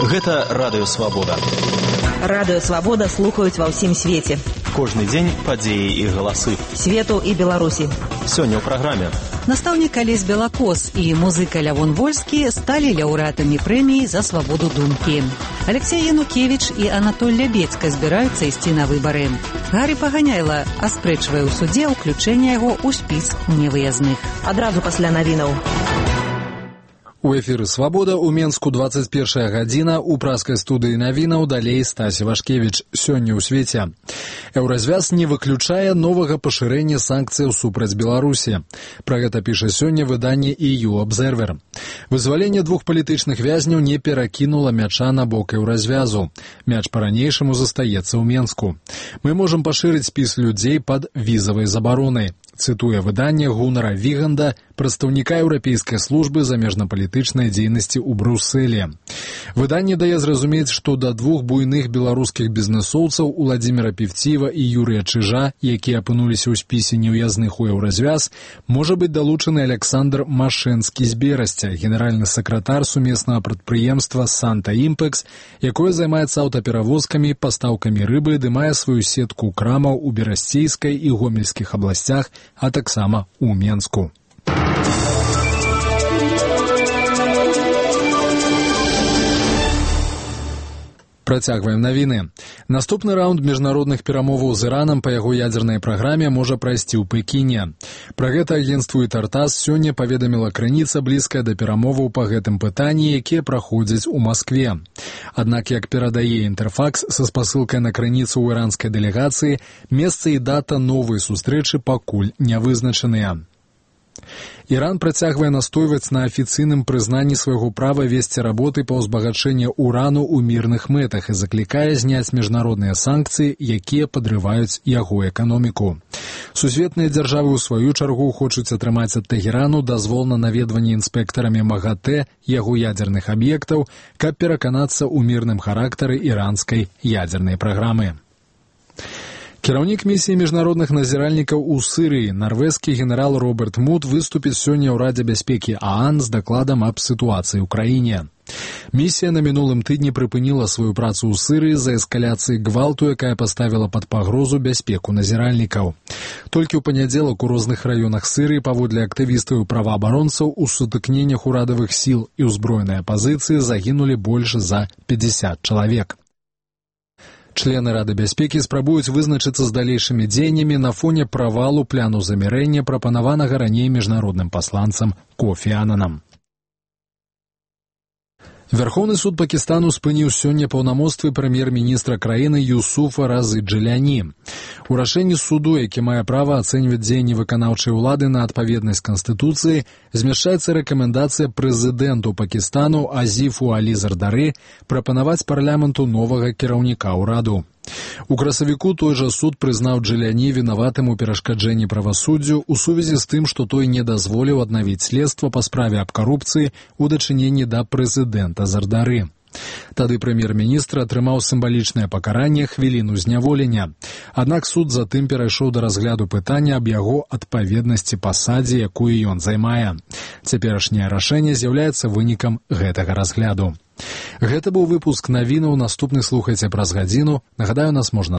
Гэта Радыё Свабода. Радыё Свабода слухаюць ва ўсім свеце. Кожны дзень падзеі і галасы. Свету і Беларусі. Сёння ў праграме. Настаўнік Алесь Белакос і музыка Лявон Вольскі сталі лаўрэатамі прэміі за свабоду думкі. Алексей Янукевіч і Анатоль Лябецька збіраюцца ісці на выбары. Гаррі Паганяйла аспрэчвае ў судзе ўключэнне яго ў спіс невыязных. Адразу пасля навінаў. У эфіры «Свабода» у Менску 21 гадзіна, у праскай студыі навінаў далей Стасі Вашкевіч. Сёння ў свеце. Еўразвяз не выключае новага пашырэння санкцыяў супраць Беларусі. Пра гэта піша сёння выданне EU Observer. Вызваленне двух палітычных вязняў не перакінула мяча на бок еўразвязу. Мяч па-ранейшаму застаецца ў Менску. Мы можам пашырыць спіс людзей пад візавай забаронай. Цытуе выданне Гунара Віганда, прадстаўніка еўрапейскай службы замежнапалітычнай дзейнасці ў Брусэлі. Выданне дае зразумець, што да двух буйных беларускіх бізнэсоўцаў Уладзіміра Півціва і Юрыя Чыжа, якія апынуліся ў спісе неўязных у еўразвяз, можа быць далучаны Александр Машэнскі з Берасця, генеральны сакратар сумеснага прадпрыемства «Санта Імпэкс», якое займаецца аўтаперавозкамі, пастаўкамі рыбы, ды мае сваю сетку крамаў у Берасцейскай і Гомельскіх абласцях, а таксама у Менску. Працягваем навіны. Наступны раунд міжнародных перамоваў з Іранам па яго ядзернай праграме можа прайсці ў Пекіне. Пра гэта агенцтву «Тартас» сёння паведаміла крыніца, блізкая да перамоваў па гэтым пытанні, якія праходзяць у Маскве. Аднак, як перадае «Інтэрфакс» са спасылкай на крыніцу ў іранскай дэлегацыі, месца і дата новай сустрэчы пакуль не вызначаныя. Іран працягвае настойваць на афіцыйным прызнанні свайго права весці работы па ўзбагачэнні урану ў мірных мэтах і заклікае зняць міжнародныя санкцыі, якія падрываюць яго эканоміку. Сусветныя дзяржавы ў сваю чаргу хочуць атрымаць ад Тэгерану дазвол на наведванне інспектарамі МАГАТЭ яго ядзерных аб'ектаў, каб пераканацца ў мірным характары іранскай ядзернай праграмы. Кіраўнік місіі міжнародных назіральнікаў у Сырыі, нарвежскі генерал Роберт Мут, выступіць сёння ў Радзе бяспекі ААН з дакладам аб сітуацыі ў краіне. Місія на мінулым тыдні прыпыніла сваю працу ў Сырыі з-за эскаляцыі гвалту, якая паставіла пад пагрозу бяспеку назіральнікаў. Толькі ў панядзелак у розных раёнах Сырыі паводле актывістаў і праваабаронцаў у сутыкненнях урадавых сіл і ўзброенай апазіцыі загінулі больш за 50 чалавек. Члены Рады бяспекі спрабуюць вызначыцца з далейшымі дзеяннямі на фоне правалу пляну замірэння, прапанаванага раней міжнародным пасланцам Кофі Ананам. Верховны суд Пакістану спыніў сёння паўнамоцтвы прэм'ер-міністра краіны Юсуфа Разы Джиляні. У рашэнні суду, які мае права ацэньваць дзеянні выканаўчай улады на адпаведнасць Канстытуцыі, змяшчаецца рэкамендацыя прэзідэнту Пакістану Азіфу Алі Зардары прапанаваць парламенту новага кіраўніка ўраду. У красавіку той жа суд прызнаў Джиляні вінаватым у перашкаджэнні правасуддзю ў сувязі з тым, што той не дазволіў аднавіць следства па справе аб карупцыі ў дачыненні да прэзідэнта Зардары. Тады прэм'ер-міністр атрымаў сімвалічнае пакаранне хвіліну зняволення. Аднак суд затым перайшоў да разгляду пытання аб яго адпаведнасці пасадзе, якую ён займае. Цяперашняе рашэнне з'яўляецца вынікам гэтага разгляду. Гэта быў выпуск навінаў, наступны слухайце праз гадзіну. Нагадаю, нас можна